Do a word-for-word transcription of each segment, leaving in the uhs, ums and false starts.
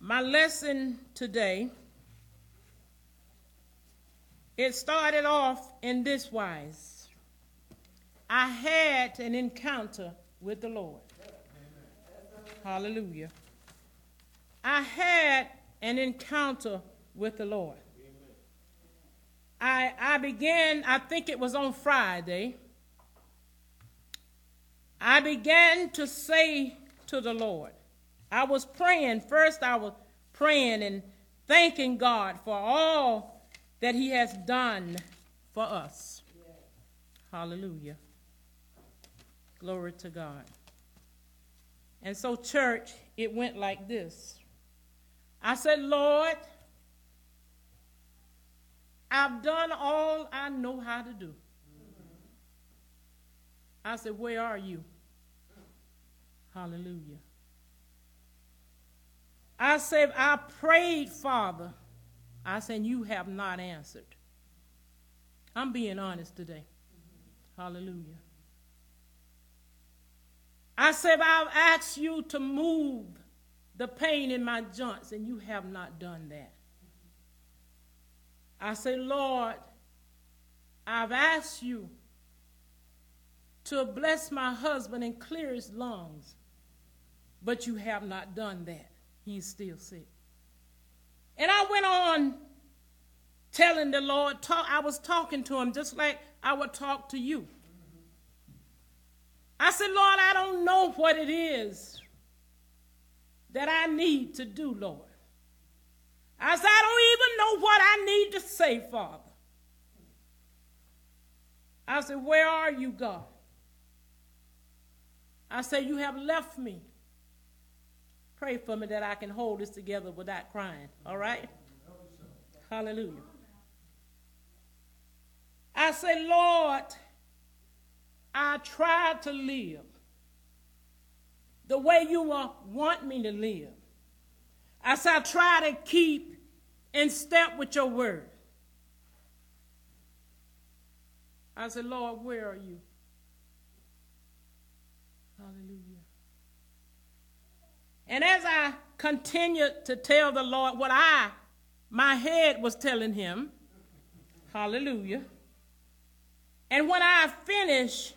My lesson today, it started off in this wise. I had an encounter with the Lord. Hallelujah. I had an encounter with the Lord. I, I began, I think it was on Friday, I began to say to the Lord, I was praying. First, I was praying and thanking God for all that he has done for us. Yes. Hallelujah. Glory to God. And so, church, it went like this. I said, Lord, I've done all I know how to do. Mm-hmm. I said, where are you? Hallelujah. I said, I prayed, Father. I said, you have not answered. I'm being honest today. Mm-hmm. Hallelujah. I said, I've asked you to move the pain in my joints, and you have not done that. I said, Lord, I've asked you to bless my husband and clear his lungs, but you have not done that. He's still sick. And I went on telling the Lord, talk, I was talking to him just like I would talk to you. I said, Lord, I don't know what it is that I need to do, Lord. I said, I don't even know what I need to say, Father. I said, where are you, God? I said, you have left me. Pray for me that I can hold this together without crying, all right? Hallelujah. I said, Lord, I tried to live the way you want me to live. I said, I try to keep in step with your word. I said, Lord, where are you? Hallelujah. And as I continued to tell the Lord what I, my head was telling him, hallelujah. And when I finished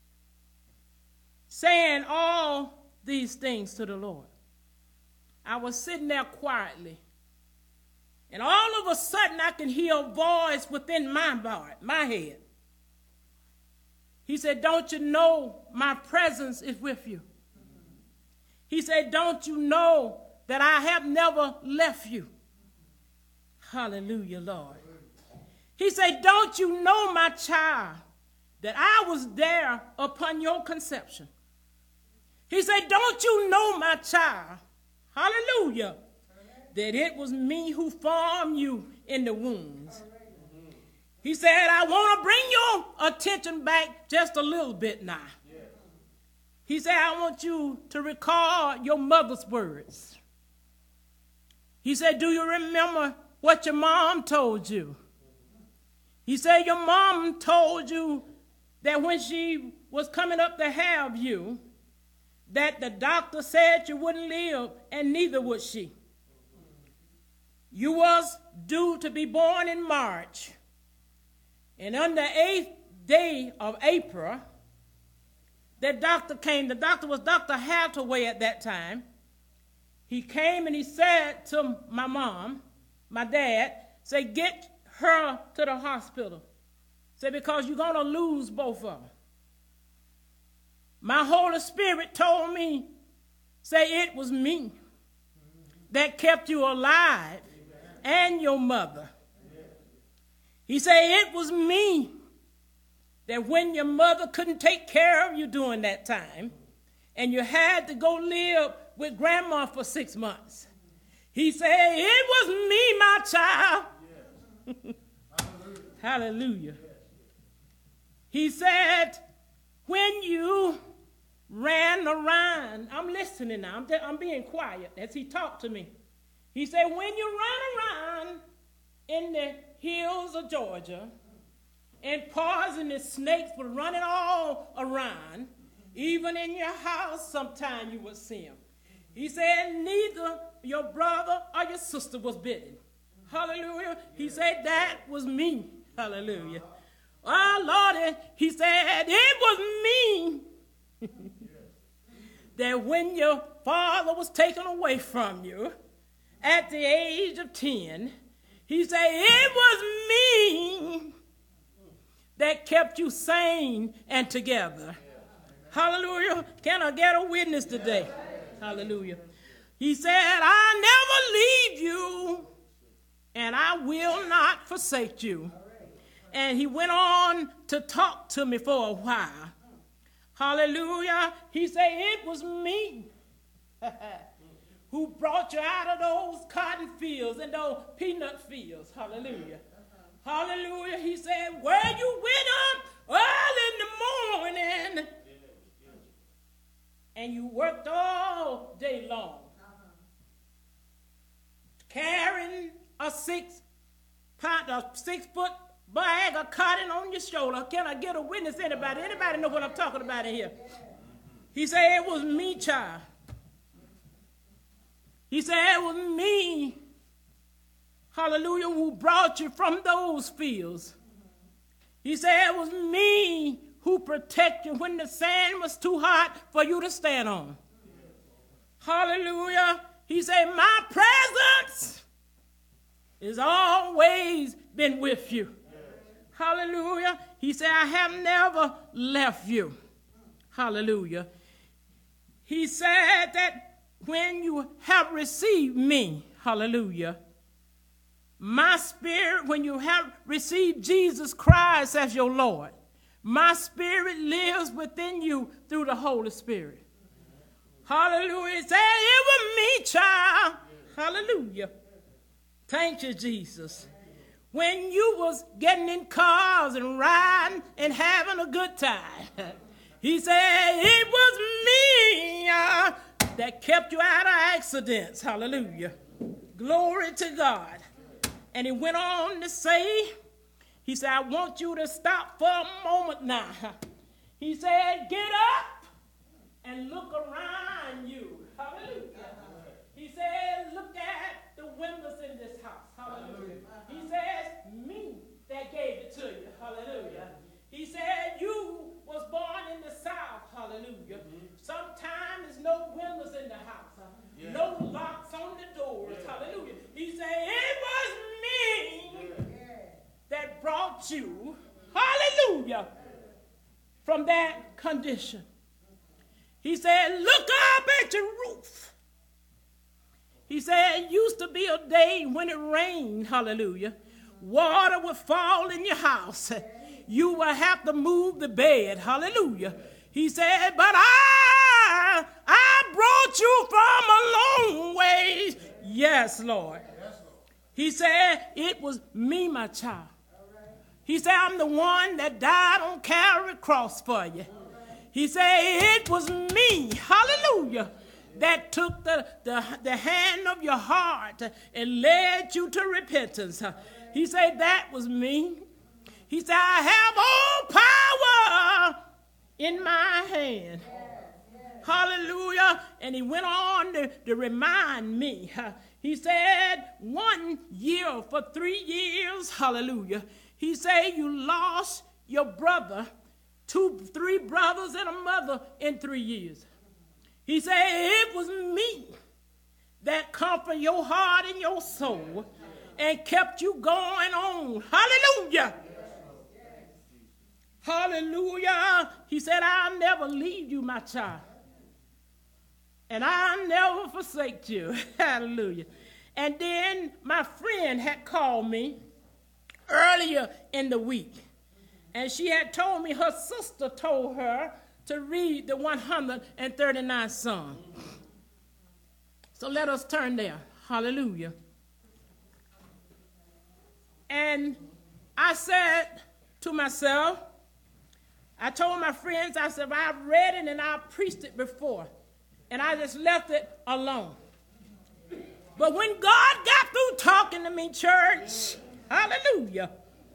saying all these things to the Lord, I was sitting there quietly. And all of a sudden, I can hear a voice within my heart, my head. He said, don't you know my presence is with you? He said, don't you know that I have never left you? Hallelujah, Lord. He said, don't you know, my child, that I was there upon your conception? He said, don't you know, my child, hallelujah, that it was me who formed you in the wombs. He said, I want to bring your attention back just a little bit now. He said, I want you to recall your mother's words. He said, do you remember what your mom told you? He said, your mom told you that when she was coming up to have you, that the doctor said you wouldn't live, and neither would she. You was due to be born in March, and on the eighth day of April, the doctor came. The doctor was Doctor Hathaway at that time. He came and he said to my mom, my dad, say, get her to the hospital. Say, because you're going to lose both of them. My Holy Spirit told me, say, it was me that kept you alive and your mother. He said, it was me that when your mother couldn't take care of you during that time and you had to go live with grandma for six months. He said, it was me, my child. Yes. Hallelujah. Hallelujah. Yes. He said, when you ran around, I'm listening now, I'm, I'm being quiet as he talked to me. He said, when you ran around in the hills of Georgia, and poisonous snakes were running all around, even in your house sometime you would see them. He said, neither your brother or your sister was bitten. Hallelujah. He said, that was me. Hallelujah. Oh, Lord, he said, it was me that when your father was taken away from you at the age of ten, he said, it was me that kept you sane and together. Hallelujah. Can I get a witness today? Hallelujah. He said, I never leave you and I will not forsake you. And he went on to talk to me for a while. Hallelujah. He said, it was me who brought you out of those cotton fields and those peanut fields. Hallelujah. Hallelujah. He said, where you went up early in the morning and you worked all day long, carrying a six pound, a six foot bag of cotton on your shoulder. Can I get a witness? Anybody? Anybody know what I'm talking about in here? He said, it was me, child. He said, it was me, hallelujah, who brought you from those fields. He said, it was me who protected you when the sand was too hot for you to stand on. Hallelujah. He said, my presence has always been with you. Hallelujah. He said, I have never left you. Hallelujah. He said that when you have received me, hallelujah, my spirit, when you have received Jesus Christ as your Lord, my spirit lives within you through the Holy Spirit. Hallelujah. He said, it was me, child. Hallelujah. Thank you, Jesus. When you was getting in cars and riding and having a good time, he said, it was me uh, that kept you out of accidents. Hallelujah. Glory to God. And he went on to say, he said, I want you to stop for a moment now. He said, get up and look around you. Hallelujah. He said, look at the windows in this house. Hallelujah. He says, me that gave it to you. Hallelujah. He said, you was born in the South. Hallelujah. Sometimes there's no windows in the house. Yeah. No locks on the doors. Yeah. Hallelujah. He said, it was me yeah. that brought you, hallelujah, from that condition. He said, look up at your roof. He said, it used to be a day when it rained, hallelujah, water would fall in your house. You would have to move the bed, hallelujah. He said, but I, I brought you from a long ways. Yes, Lord. He said, it was me, my child. He said, I'm the one that died on Calvary cross for you. He said, it was me, hallelujah, that took the, the, the hand of your heart and led you to repentance. He said, that was me. He said, I have all power in my hand. Hallelujah. And he went on to, to remind me. He said, one year for three years, hallelujah. He said, you lost your brother, two, three brothers and a mother in three years. He said, it was me that comforted your heart and your soul and kept you going on. Hallelujah. Hallelujah. He said, I'll never leave you, my child. And I'll never forsake you. Hallelujah. And then my friend had called me earlier in the week. And she had told me her sister told her to read the one hundred thirty-ninth Psalm. So let us turn there. Hallelujah. And I said to myself, I told my friends, I said, I've read it and I've preached it before. And I just left it alone. But when God got through talking to me, church, hallelujah.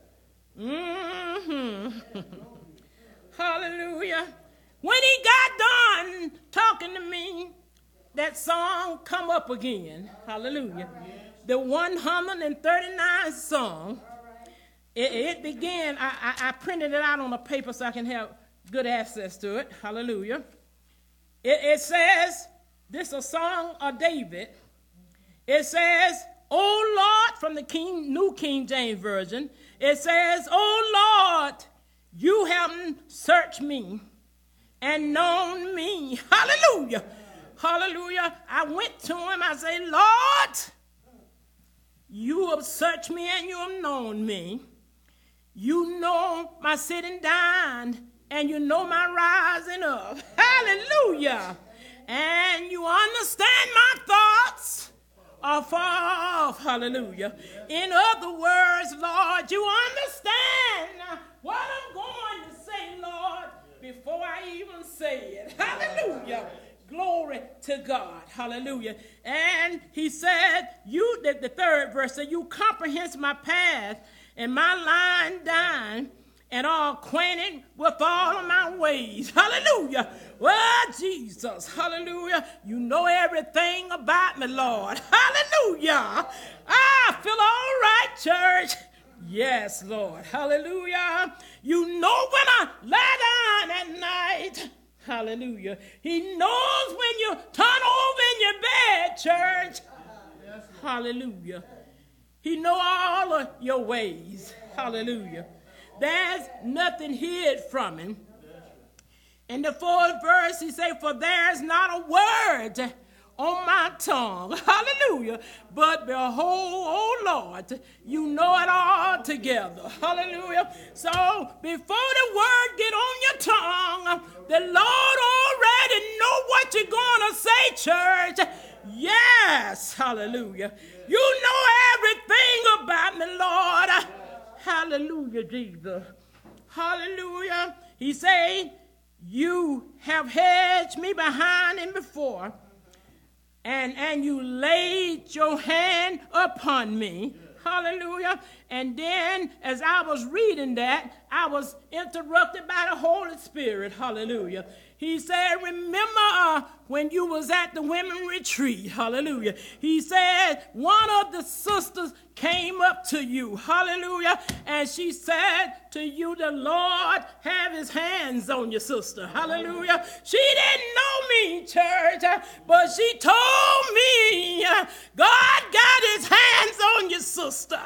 Mm-hmm. Hallelujah. When he got done talking to me, that song come up again. Hallelujah. The one hundred thirty-ninth song. It, it began, I, I, I printed it out on a paper so I can have good access to it. Hallelujah. It, it says, this is a song of David. It says, "O Lord," from the King, New King James Version. It says, "O Lord, you haven't searched me and known me." Hallelujah. Hallelujah. I went to him. I say, "Lord, you have searched me and you have known me. You know my sitting down and you know my rising up." Hallelujah. "And you understand my thoughts are far off." Hallelujah. In other words, Lord, you understand what I'm going to say, Lord, before I even say it. Hallelujah. Glory to God. Hallelujah. And he said, you, the, the third verse said, "You comprehend my path and my line down, and are acquainted with all of my ways." Hallelujah. Well, Jesus, hallelujah. You know everything about me, Lord. Hallelujah. I feel all right, church. Yes, Lord. Hallelujah. You know when I lie down at night. Hallelujah. He knows when you turn over in your bed, church. Hallelujah. He knows all of your ways. Hallelujah. There's nothing hid from him. In the fourth verse, he said, "For there's not a word on my tongue." Hallelujah. "But behold, O Lord, you know it all together." Hallelujah. So before the word get on your tongue, the Lord already know what you're going to say, church. Yes. Hallelujah. You know everything about me, Lord. Hallelujah, Jesus. Hallelujah. He said, "You have hedged me behind and before, and, and you laid your hand upon me." Hallelujah. And then as I was reading that, I was interrupted by the Holy Spirit. Hallelujah. He said, "Remember uh, when you was at the women retreat." Hallelujah. He said, one of the sisters came up to you. Hallelujah. And she said to you, "The Lord have his hands on your sister." Hallelujah. She didn't know me, church, but she told me God got his hands on your sister.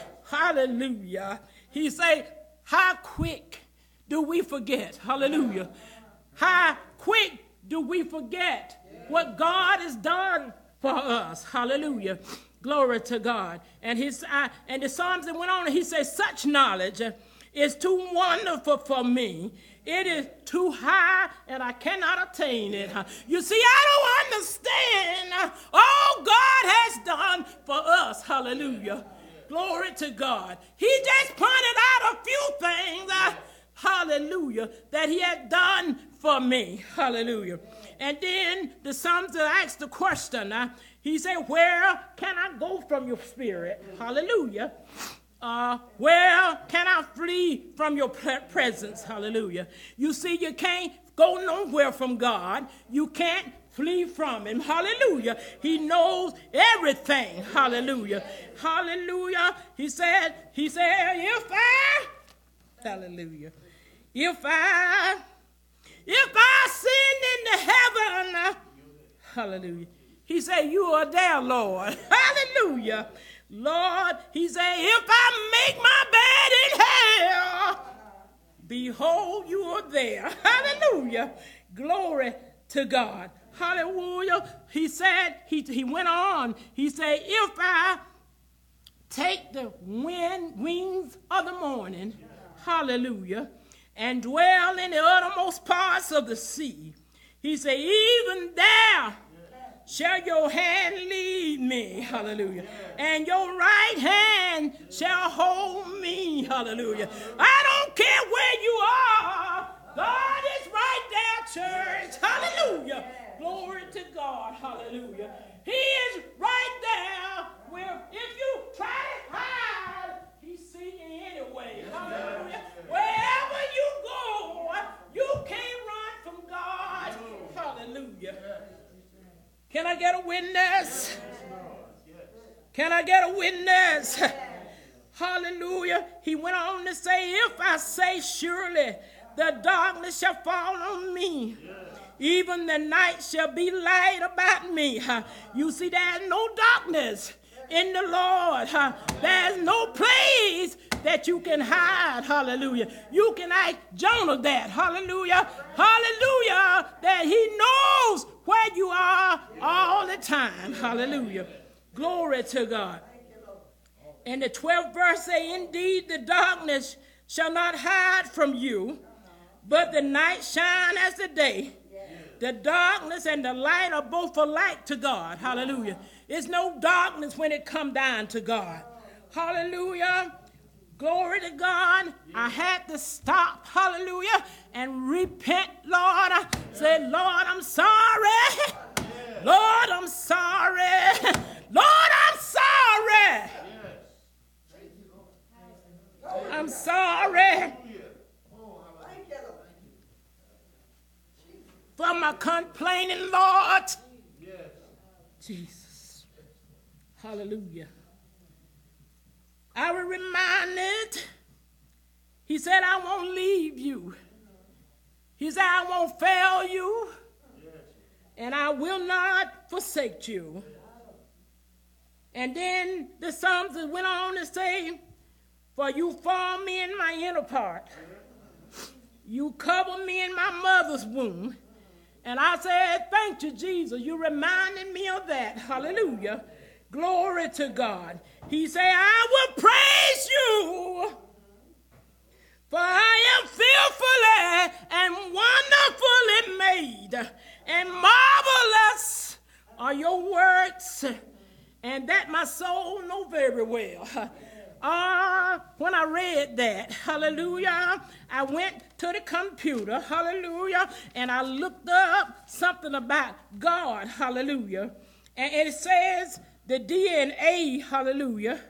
Hallelujah. He said, how quick do we forget? Hallelujah. How quick do we forget what God has done for us? Hallelujah. Glory to God. And his uh, and the Psalms that went on, and he says, "Such knowledge is too wonderful for me. It is too high, and I cannot attain it." You see, I don't understand all God has done for us. Hallelujah. Glory to God. He just pointed out a few things, uh, hallelujah, that he had done for me. Hallelujah. And then the Psalms asked the question. Uh, he said, "Where can I go from your spirit?" Hallelujah. Uh, where can I flee from your pre- presence? Hallelujah. You see, you can't go nowhere from God. You can't flee from him. Hallelujah. He knows everything. Hallelujah. Hallelujah. He said, he said, if I, hallelujah, if I, if I ascend into heaven, hallelujah. He said, you are there, Lord. Hallelujah. Lord, he said, if I make my bed in hell, behold, you are there. Hallelujah. Glory to God. Hallelujah. He said, he, he went on. He said, if I take the wind, wings of the morning, hallelujah, and dwell in the uttermost parts of the sea, he said, even there shall your hand lead me, hallelujah, and your right hand shall hold me, hallelujah. I don't care where you are, God is right there, church, hallelujah. Glory to God, hallelujah. He is right there where if you try to hide, he see you anyway, hallelujah. Wherever you go, you can't run from God, hallelujah. Can witness? Can I get a witness? Hallelujah. He went on to say, if I say surely the darkness shall fall on me, even the night shall be light about me. You see, there's no darkness in the Lord. There's no place that you can hide. Hallelujah. You can ask Jonah that. Hallelujah. Hallelujah. That he knows where you are all the time. Hallelujah. Glory to God. And the twelfth verse say, indeed the darkness shall not hide from you, but the night shine as the day. The darkness and the light are both alike to God. Hallelujah. There's no darkness when it come down to God. Hallelujah. Glory to God. I had to stop, hallelujah, and repent, Lord. I said, Lord, I'm sorry. Lord, I'm sorry. Lord, I'm sorry. I'm sorry for my complaining, Lord. Jesus. Hallelujah. I was reminded, he said, I won't leave you. He said, I won't fail you, and I will not forsake you. And then the Psalms went on to say, for you formed me in my inner part. You covered me in my mother's womb. And I said, thank you, Jesus. You reminded me of that. Hallelujah. Glory to God. He said, I will praise you, for I am fearfully and wonderfully made, and marvelous are your works, and that my soul know very well. Uh, when I read that, hallelujah, I went to the computer, hallelujah, and I looked up something about God, hallelujah, and it says the D N A, hallelujah,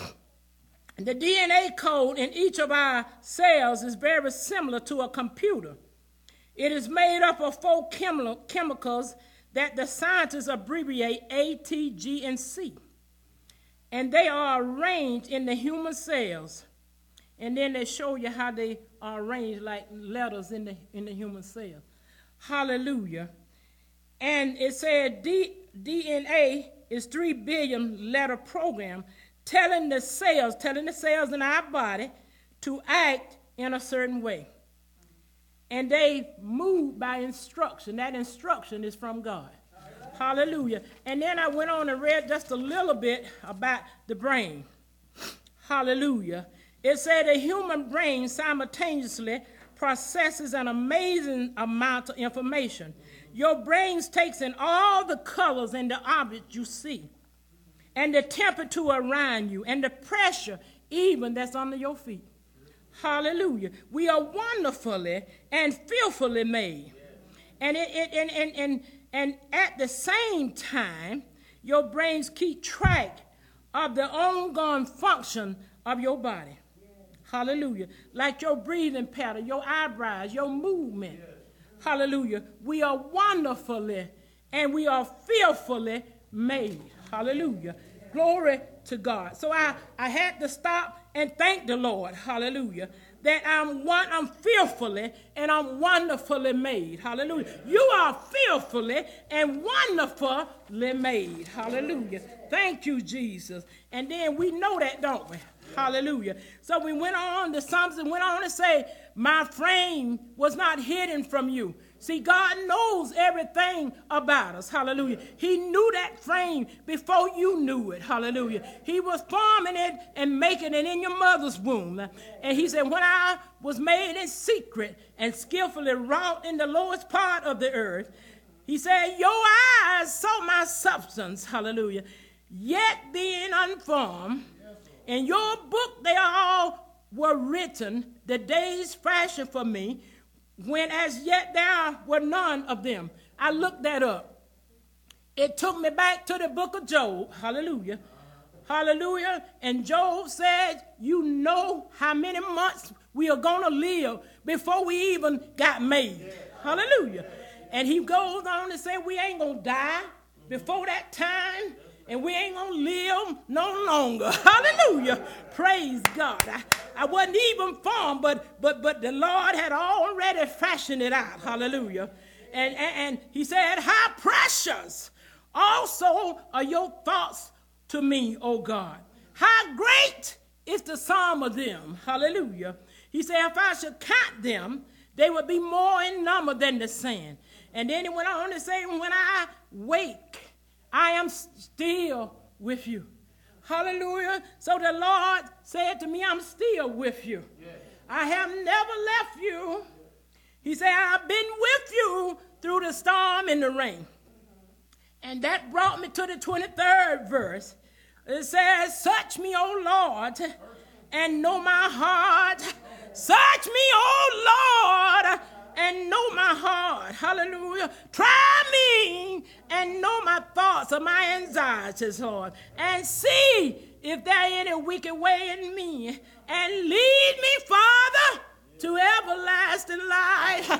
the D N A code in each of our cells is very similar to a computer. It is made up of four chemi- chemicals that the scientists abbreviate A, T, G, and C. And they are arranged in the human cells. And then they show you how they are arranged like letters in the, in the human cell. Hallelujah. And it said D, D N A is three billion letter program telling the cells, telling the cells in our body to act in a certain way. And they move by instruction. That instruction is from God. Hallelujah. And then I went on and read just a little bit about the brain. Hallelujah. It said the human brain simultaneously processes an amazing amount of information. Your brain takes in all the colors and the objects you see, and the temperature around you, and the pressure even that's under your feet. Hallelujah. We are wonderfully and fearfully made. And it, it and, and, and And at the same time, your brains keep track of the ongoing function of your body. Yes. Hallelujah. Like your breathing pattern, your eyebrows, your movement. Yes. Hallelujah. We are wonderfully and we are fearfully made. Hallelujah. Glory to God. So I, I had to stop and thank the Lord. Hallelujah. That I'm one, I'm fearfully and I'm wonderfully made. Hallelujah. You are fearfully and wonderfully made. Hallelujah. Thank you, Jesus. And then we know that, don't we? Hallelujah. So we went on, the Psalms went on to say, my frame was not hidden from you. See, God knows everything about us. Hallelujah. He knew that frame before you knew it. Hallelujah. He was forming it and making it in your mother's womb. And he said, when I was made in secret and skillfully wrought in the lowest part of the earth, he said, your eyes saw my substance. Hallelujah. Yet being unformed, in your book they all were written, the days fashioned for me, when as yet there were none of them. I looked that up. It took me back to the book of Job. Hallelujah. Hallelujah. And Job said, you know how many months we are going to live before we even got made. Hallelujah. And he goes on to say, we ain't going to die. before that time, and we ain't going to live no longer. Hallelujah. Praise God. I, I wasn't even formed, but, but, but the Lord had already fashioned it out. Hallelujah. And, and, and he said, how precious also are your thoughts to me, O God. How great is the sum of them. Hallelujah. He said, if I should count them, they would be more in number than the sand. And then he went on to say, when I wake, I am still with you. Hallelujah. So the Lord said to me, I'm still with you. Yes. I have never left you. He said, I've been with you through the storm and the rain. And that brought me to the twenty-third verse. It says, search me, O Lord, and know my heart. Search me, O Lord, and know my heart. Hallelujah. Try me and know my thoughts or my anxieties, Lord. And see if there any wicked way in me. And lead me, Father, to everlasting life.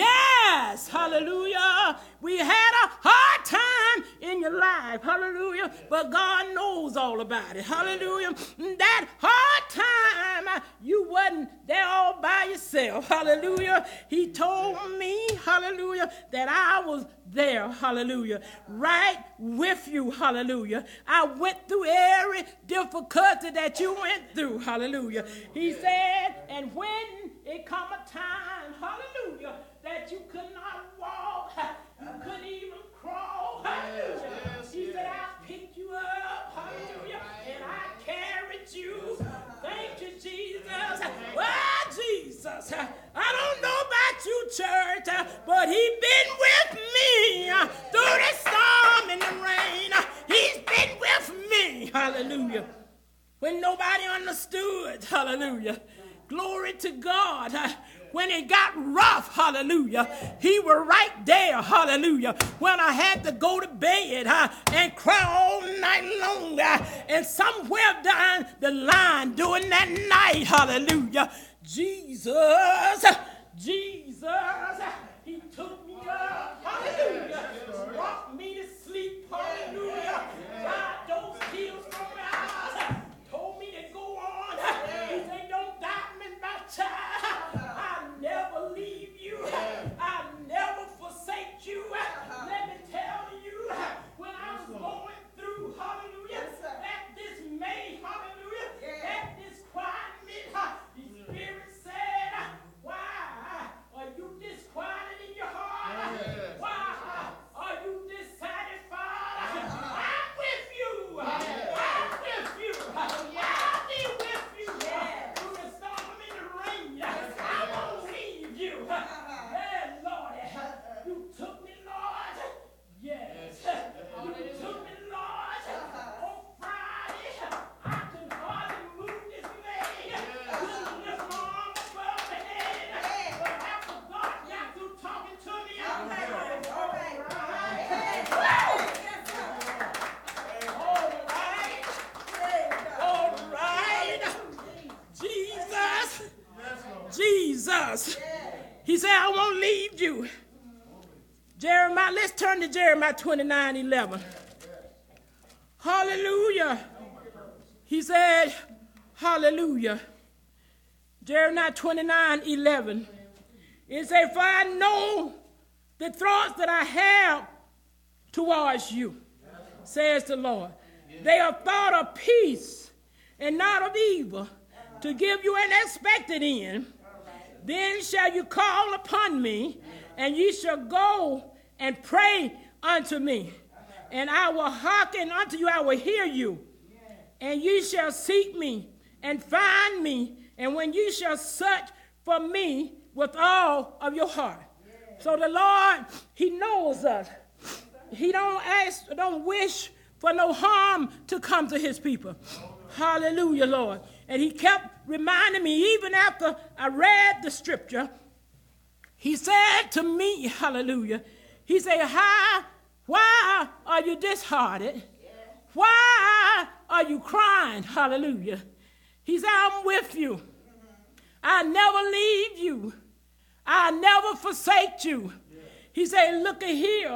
Yes. Hallelujah. We had a hard time in your life. Hallelujah. But God knows all about it. Hallelujah. That hard time, you wasn't there all by yourself. Hallelujah. He told me, hallelujah, that I was there. Hallelujah. Right with you. Hallelujah. I went through every difficulty that you went through. Hallelujah. He said, and when it come a time, hallelujah, that you could not walk, you couldn't even crawl. Hallelujah. Yes, he yes. said, I picked you up. Hallelujah. And I carried you. Thank you, Jesus. Well, Jesus, I don't know about you, church, but he's been with me through the storm and the rain. He's been with me. Hallelujah. When nobody understood. Hallelujah. Glory to God. When it got rough, hallelujah, he was right there, hallelujah. When I had to go to bed uh, and cry all night long, uh, and somewhere down the line during that night, hallelujah, Jesus, Jesus, he took me up, hallelujah, rocked me to sleep, hallelujah, dried those tears from my eyes, told me to go on. He said, don't doubt me, my child. Never leave you. I never forsake you. Let me tell you, when I was going through, hallelujah, that dismay, hallelujah, that disquietment, the Spirit said, why are you disquieted in your heart? Why are you dissatisfied? I'm with you. I'm with you. I'll be with you through the storm and the rain. I won't leave you. Yeah, Lord, you took me, Lord. Yes, you took me, Lord. On Friday, I could hardly move this leg. Couldn't lift my arm above the head. But after God got through talking to me, I'm like, all right, all right, all right. Jesus, Jesus. He said, I won't leave you. Jeremiah, let's turn to Jeremiah twenty-nine eleven. Hallelujah. He said, hallelujah. Jeremiah twenty-nine eleven. It said, for I know the thoughts that I have towards you, says the Lord. They are thought of peace and not of evil, to give you an expected end. Then shall you call upon me, and ye shall go and pray unto me. And I will hearken unto you, I will hear you. And ye shall seek me and find me, and when ye shall search for me with all of your heart. So the Lord, he knows us. He don't ask, don't wish for no harm to come to his people. Hallelujah, Lord. And he kept reminding me, even after I read the scripture, he said to me, hallelujah, he said, How, why are you disheartened? Why are you crying? Hallelujah. He said, I'm with you. I never leave you. I never forsake you. He said, look at here.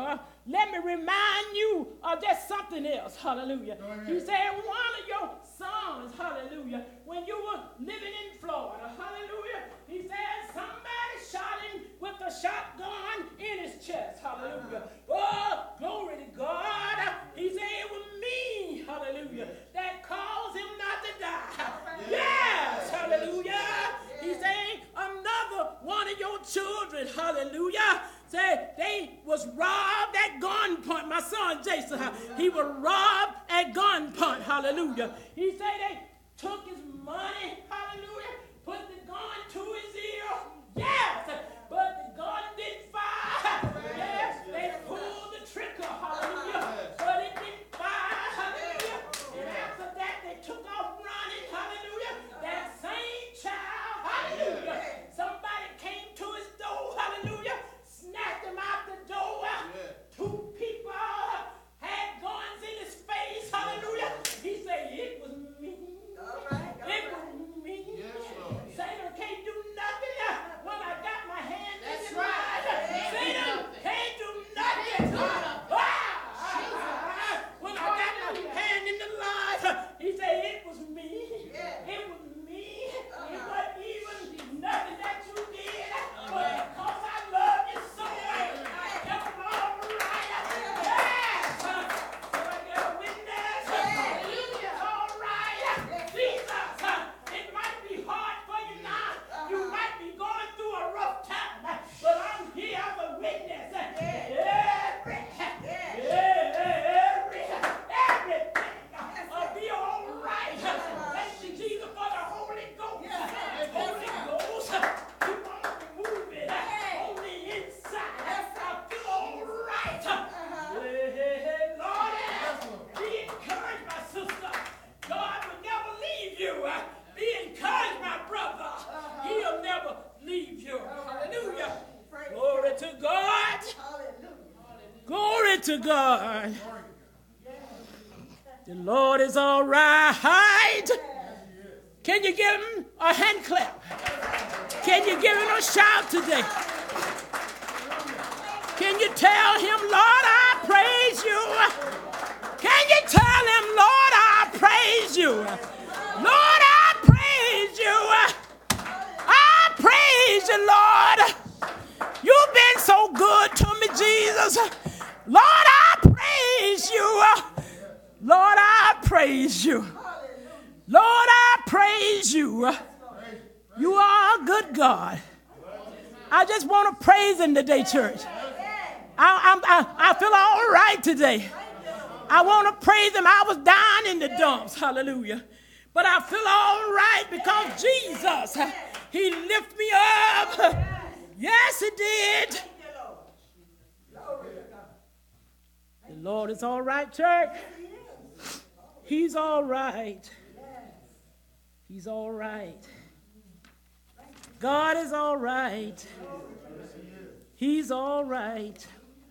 let me remind you of just something else. Hallelujah. He said, one of your sons, hallelujah, when you were living in Florida, hallelujah, he said somebody shot him with a shotgun in his chest. Hallelujah. Oh, glory to God. He said it was me, hallelujah, that caused him not to die. Yes, hallelujah. He said another one of your children, hallelujah, said they was robbed at gunpoint. My son Jason, he was robbed at gunpoint, hallelujah. He said they took his money, hallelujah, put the gun to his ear. Yes, but the gun didn't fire. Yes, they pulled the trigger, hallelujah, but it didn't fire, hallelujah. And after that, they took off running, hallelujah. That same child, hallelujah. Somebody came to his door, hallelujah, snatched him out the door. Two people had guns in his face, hallelujah. He said, it was me. It was me. Satan can't do nothing when I got my hand in his ride. Satan can't do nothing. Ah, when I got my hand in the line, he said, it was me. It was me. It wasn't even nothing that you did. But because I love you so much, I kept it all right. Yes. So I got a witness. It's all right. Jesus, it might be hard for you now. You might be going through a rough time. But I'm here as a witness. Every, every, everything will be all right. Thank you, Jesus, for the Holy Ghost. Holy Ghost, keep on moving on the inside. I feel all right. Hey, Lord, be encouraged, my sister. God will never leave you. Be encouraged, my brother. He'll never leave you. Hallelujah. Glory to God. Glory to God. The Lord is all right. Can you give him a hand clap? Can you give him a shout today? Can you tell him, Lord, I praise you? Can you tell him, Lord, I praise you? Lord, I praise you. I praise you, Lord. You've been so good to me, Jesus. Lord, I praise you. Lord, I praise you. Lord, I praise you. You are a good God. I just want to praise him today, church. I, I, I feel all right today. I want to praise him. I was down in the dumps. Hallelujah. But I feel all right because Jesus, he lifted me up. Yes, he did. The Lord is all right, church. He's all right. He's all right. God is all right. He's all right.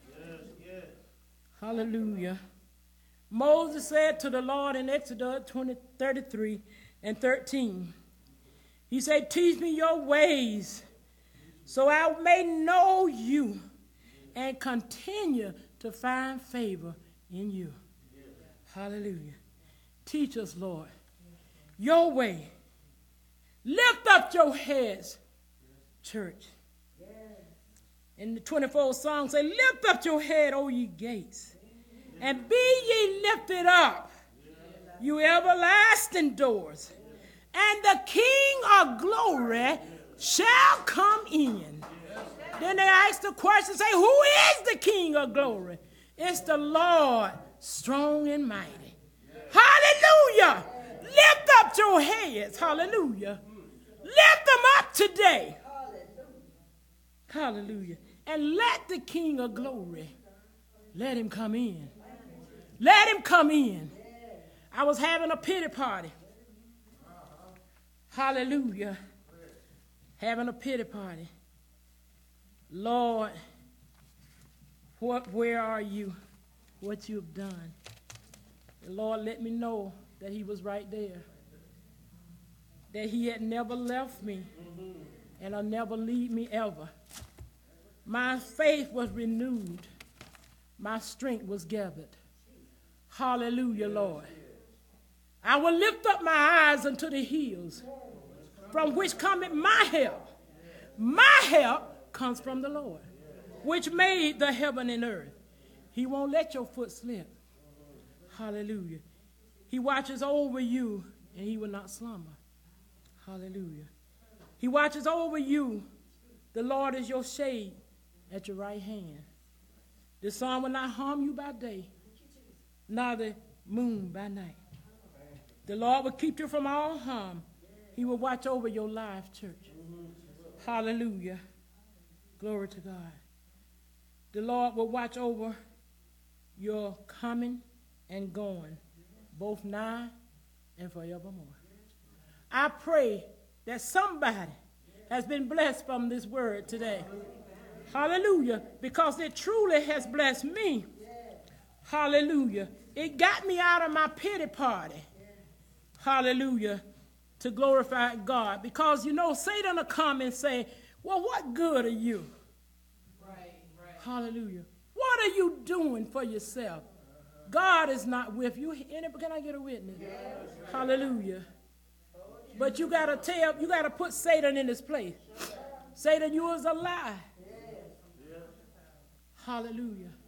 Hallelujah. Moses said to the Lord in Exodus twenty, thirty-three and thirteen, he said, teach me your ways so I may know you and continue to find favor in you. Hallelujah. Teach us, Lord, your way. Lift up your heads, church. In the twenty-fourth song, say, lift up your head, O ye gates, and be ye lifted up, you everlasting doors, and the King of glory shall come in. Then they ask the question, say, who is the King of glory? It's the Lord, strong and mighty. Hallelujah. Lift up your heads. Hallelujah. Lift them up today. Hallelujah. And let the King of glory, let him come in. Let him come in. I was having a pity party. Hallelujah. Having a pity party. Lord, what, where are you? What you have done? The Lord let me know that he was right there. That he had never left me and will never leave me ever. My faith was renewed. my strength was gathered. Hallelujah, Lord. I will lift up my eyes unto the hills, from which cometh my help. My help comes from the Lord, which made the heaven and earth. He won't let your foot slip. Hallelujah. He watches over you, and he will not slumber. Hallelujah. He watches over you. The Lord is your shade at your right hand. The sun will not harm you by day, nor the moon by night. The Lord will keep you from all harm. He will watch over your life, church. Hallelujah. Glory to God. The Lord will watch over your coming and going, both now and forevermore. I pray that somebody has been blessed from this word today. Hallelujah. Because it truly has blessed me. Hallelujah. It got me out of my pity party. Hallelujah. To glorify God. Because, you know, Satan will come and say, well, what good are you? Right, right. Hallelujah. What are you doing for yourself? God is not with you. Can I get a witness? Yes. Hallelujah. But you got to tell, you got to put Satan in his place. Satan, you is a lie. Hallelujah.